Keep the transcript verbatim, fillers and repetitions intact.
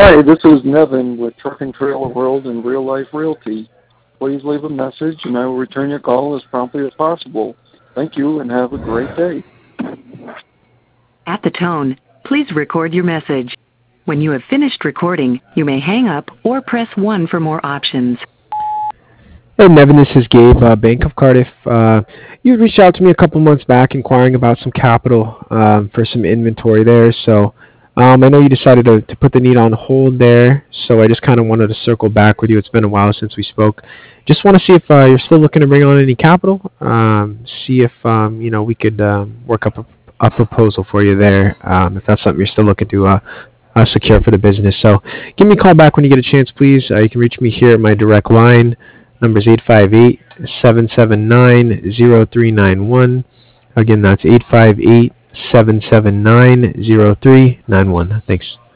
Hi, this is Nevin with Truck and Trailer World and Real Life Realty. Please leave a message and I will return your call as promptly as possible. Thank you and have a great day. At the tone, please record your message. When you have finished recording, you may hang up or press one for more options. Hey Nevin, this is Gabe, uh, Bank of Cardiff. Uh, you reached out to me a couple months back inquiring about some capital um, for some inventory there. So um, I know you decided to, to put the need on hold there. So I just kind of wanted to circle back with you. It's been a while since we spoke. Just want to see if uh, you're still looking to bring on any capital. Um, see if um, you know we could um, work up a, a proposal for you there. Um, if that's something you're still looking to uh, uh, secure for the business. So give me a call back when you get a chance, please. Uh, you can reach me here at my direct line. Number's eight five eight, seven seven nine, zero three nine one. Again, that's eight five eight, seven seven nine, zero three nine one. Thanks.